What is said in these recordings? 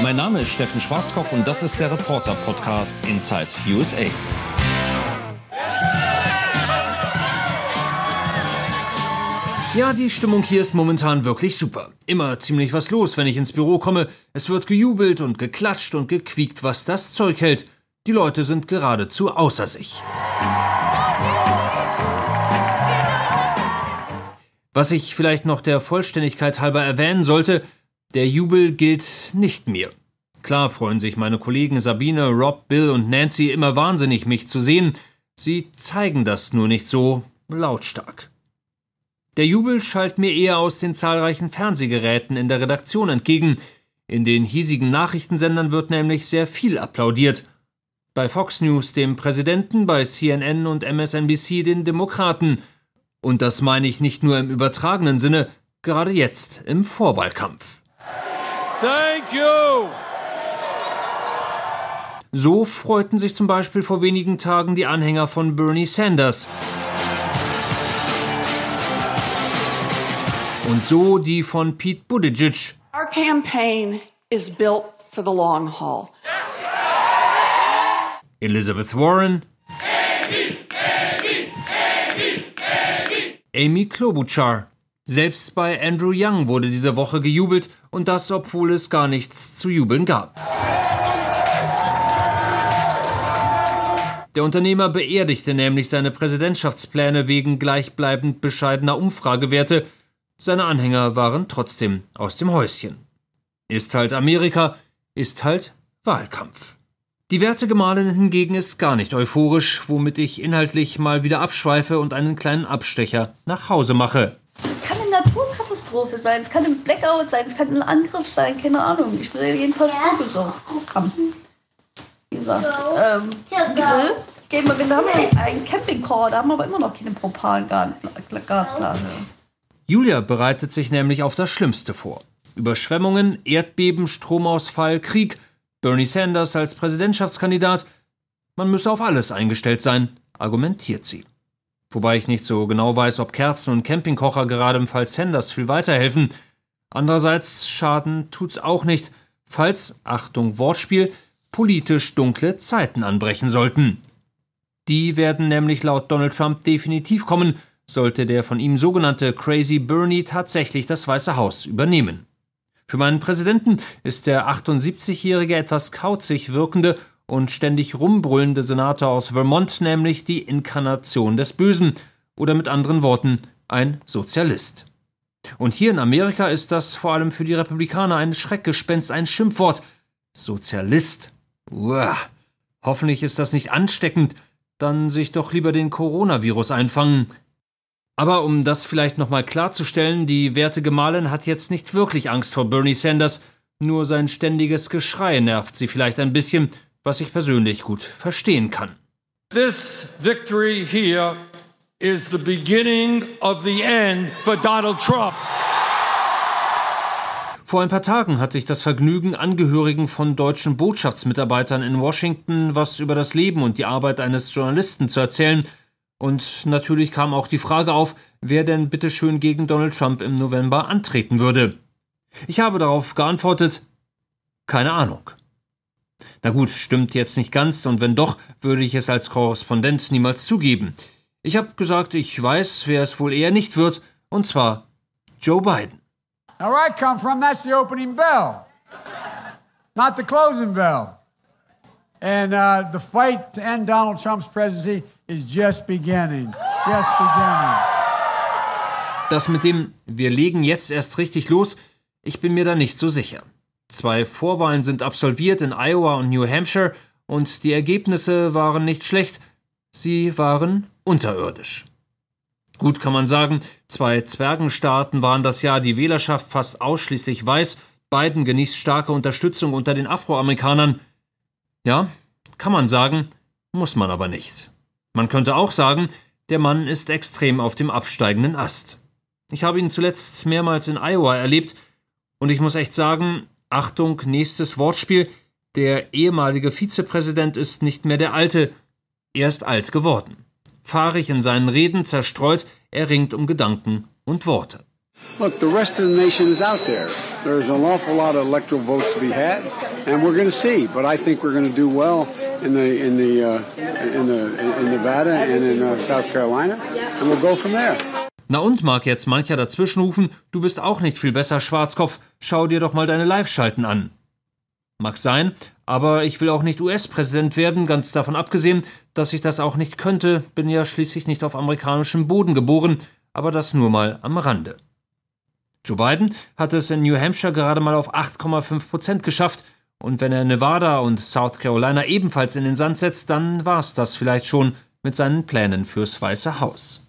Mein Name ist Steffen Schwarzkopf und das ist der Reporter-Podcast Inside USA. Ja, die Stimmung hier ist momentan wirklich super. Immer ziemlich was los, wenn ich ins Büro komme. Es wird gejubelt und geklatscht und gequiekt, was das Zeug hält. Die Leute sind geradezu außer sich. Was ich vielleicht noch der Vollständigkeit halber erwähnen sollte, der Jubel gilt nicht mir. Klar freuen sich meine Kollegen Sabine, Rob, Bill und Nancy immer wahnsinnig, mich zu sehen. Sie zeigen das nur nicht so lautstark. Der Jubel schallt mir eher aus den zahlreichen Fernsehgeräten in der Redaktion entgegen. In den hiesigen Nachrichtensendern wird nämlich sehr viel applaudiert. Bei Fox News dem Präsidenten, bei CNN und MSNBC den Demokraten. Und das meine ich nicht nur im übertragenen Sinne, gerade jetzt im Vorwahlkampf. Thank you! So freuten sich zum Beispiel vor wenigen Tagen die Anhänger von Bernie Sanders. Und so die von Pete Buttigieg. Our campaign is built for the long haul. Elizabeth Warren. Amy Klobuchar. Selbst bei Andrew Yang wurde diese Woche gejubelt und das, obwohl es gar nichts zu jubeln gab. Der Unternehmer beerdigte nämlich seine Präsidentschaftspläne wegen gleichbleibend bescheidener Umfragewerte. Seine Anhänger waren trotzdem aus dem Häuschen. Ist halt Amerika, ist halt Wahlkampf. Die werte Gemahlin hingegen ist gar nicht euphorisch, womit ich inhaltlich mal wieder abschweife und einen kleinen Abstecher nach Hause mache. Es kann eine Naturkatastrophe sein, es kann ein Blackout sein, es kann ein Angriff sein, keine Ahnung. Ich will jedenfalls so haben. Wie gesagt, wir haben einen Campingcar, da haben wir aber immer noch keine Propangasblase. Julia bereitet sich nämlich auf das Schlimmste vor. Überschwemmungen, Erdbeben, Stromausfall, Krieg, Bernie Sanders als Präsidentschaftskandidat. Man müsse auf alles eingestellt sein, argumentiert sie. Wobei ich nicht so genau weiß, ob Kerzen und Campingkocher gerade im Fall Sanders viel weiterhelfen. Andererseits Schaden tut's auch nicht, falls, Achtung Wortspiel, politisch dunkle Zeiten anbrechen sollten. Die werden nämlich laut Donald Trump definitiv kommen, sollte der von ihm sogenannte Crazy Bernie tatsächlich das Weiße Haus übernehmen. Für meinen Präsidenten ist der 78-jährige etwas kauzig wirkende und ständig rumbrüllende Senator aus Vermont nämlich die Inkarnation des Bösen oder mit anderen Worten ein Sozialist. Und hier in Amerika ist das vor allem für die Republikaner ein Schreckgespenst, ein Schimpfwort. Sozialist. Uah. Hoffentlich ist das nicht ansteckend, dann sich doch lieber den Coronavirus einfangen. Aber um das vielleicht nochmal klarzustellen, die werte Gemahlin hat jetzt nicht wirklich Angst vor Bernie Sanders, nur sein ständiges Geschrei nervt sie vielleicht ein bisschen, was ich persönlich gut verstehen kann. This victory here is the beginning of the end for Donald Trump. Vor ein paar Tagen hatte ich das Vergnügen, Angehörigen von deutschen Botschaftsmitarbeitern in Washington was über das Leben und die Arbeit eines Journalisten zu erzählen. Und natürlich kam auch die Frage auf, wer denn bitteschön gegen Donald Trump im November antreten würde. Ich habe darauf geantwortet, keine Ahnung. Na gut, stimmt jetzt nicht ganz und wenn doch, würde ich es als Korrespondent niemals zugeben. Ich habe gesagt, ich weiß, wer es wohl eher nicht wird, und zwar Joe Biden. Now where I come from, that's the opening bell, not the closing bell. And the fight to end Donald Trump's presidency is just beginning. Just beginning. Das mit dem wir legen jetzt erst richtig los, ich bin mir da nicht so sicher. 2 Vorwahlen sind absolviert in Iowa und New Hampshire und die Ergebnisse waren nicht schlecht, sie waren unterirdisch. Gut kann man sagen, 2 Zwergenstaaten waren das Jahr, die Wählerschaft fast ausschließlich weiß, Biden genießt starke Unterstützung unter den Afroamerikanern. Ja, kann man sagen, muss man aber nicht. Man könnte auch sagen, der Mann ist extrem auf dem absteigenden Ast. Ich habe ihn zuletzt mehrmals in Iowa erlebt und ich muss echt sagen, Achtung, nächstes Wortspiel, der ehemalige Vizepräsident ist nicht mehr der Alte, er ist alt geworden. Fahrig in seinen Reden, zerstreut, er ringt um Gedanken und Worte. Look, the rest of the nation is out there. There's an awful lot of electoral votes to be had, and we're going to see. But I think we're going to do well in Nevada and in South Carolina, and we'll go from there. Na und, mag jetzt mancher dazwischenrufen, du bist auch nicht viel besser, Schwarzkopf, schau dir doch mal deine Live-Schalten an. Mag sein, aber ich will auch nicht US-Präsident werden, ganz davon abgesehen, dass ich das auch nicht könnte, bin ja schließlich nicht auf amerikanischem Boden geboren, aber das nur mal am Rande. Joe Biden hat es in New Hampshire gerade mal auf 8,5% geschafft, und wenn er Nevada und South Carolina ebenfalls in den Sand setzt, dann war's das vielleicht schon mit seinen Plänen fürs Weiße Haus.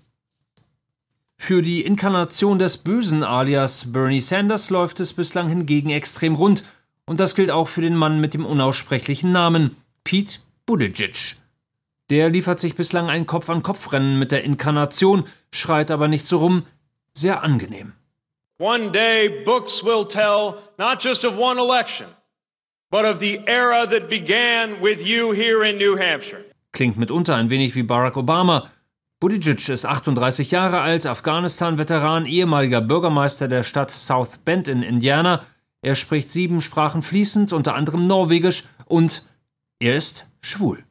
Für die Inkarnation des Bösen alias Bernie Sanders läuft es bislang hingegen extrem rund, und das gilt auch für den Mann mit dem unaussprechlichen Namen, Pete Buttigieg. Der liefert sich bislang ein Kopf-an-Kopf-Rennen mit der Inkarnation, schreit aber nicht so rum, sehr angenehm. One day books will tell not just of one election, but of the era that began with you here in New Hampshire. Klingt mitunter ein wenig wie Barack Obama. Buttigieg ist 38 Jahre alt, Afghanistan-Veteran, ehemaliger Bürgermeister der Stadt South Bend in Indiana. Er spricht 7 Sprachen fließend, unter anderem Norwegisch, und er ist schwul.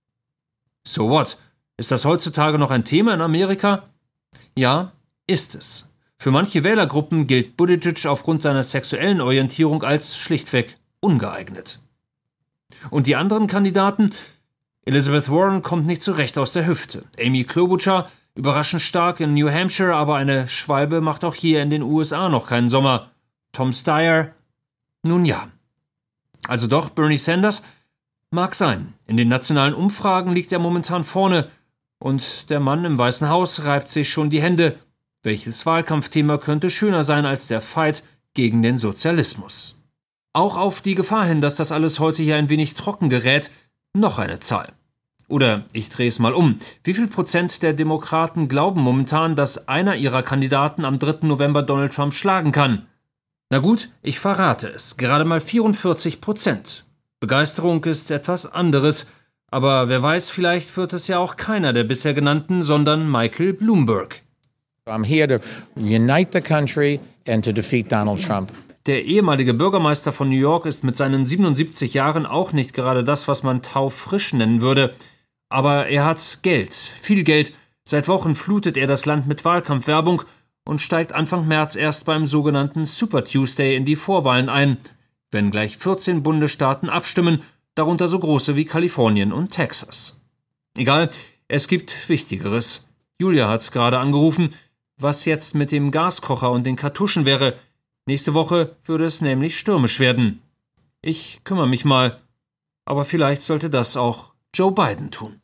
So what? Ist das heutzutage noch ein Thema in Amerika? Ja, ist es. Für manche Wählergruppen gilt Buttigieg aufgrund seiner sexuellen Orientierung als schlichtweg ungeeignet. Und die anderen Kandidaten? Elizabeth Warren kommt nicht zurecht aus der Hüfte. Amy Klobuchar, überraschend stark in New Hampshire, aber eine Schwalbe macht auch hier in den USA noch keinen Sommer. Tom Steyer? Nun ja. Also doch, Bernie Sanders? Mag sein. In den nationalen Umfragen liegt er momentan vorne. Und der Mann im Weißen Haus reibt sich schon die Hände. Welches Wahlkampfthema könnte schöner sein als der Fight gegen den Sozialismus? Auch auf die Gefahr hin, dass das alles heute hier ein wenig trocken gerät, noch eine Zahl. Oder ich drehe es mal um. Wie viel Prozent der Demokraten glauben momentan, dass einer ihrer Kandidaten am 3. November Donald Trump schlagen kann? Na gut, ich verrate es. Gerade mal 44%. Begeisterung ist etwas anderes. Aber wer weiß, vielleicht wird es ja auch keiner der bisher genannten, sondern Michael Bloomberg. I'm here to unite the country and to defeat Donald Trump. Der ehemalige Bürgermeister von New York ist mit seinen 77 Jahren auch nicht gerade das, was man taufrisch nennen würde. Aber er hat Geld, viel Geld. Seit Wochen flutet er das Land mit Wahlkampfwerbung und steigt Anfang März erst beim sogenannten Super Tuesday in die Vorwahlen ein, wenn gleich 14 Bundesstaaten abstimmen, darunter so große wie Kalifornien und Texas. Egal, es gibt Wichtigeres. Julia hat gerade angerufen, was jetzt mit dem Gaskocher und den Kartuschen wäre. Nächste Woche würde es nämlich stürmisch werden. Ich kümmere mich mal. Aber vielleicht sollte das auch Joe Biden tun.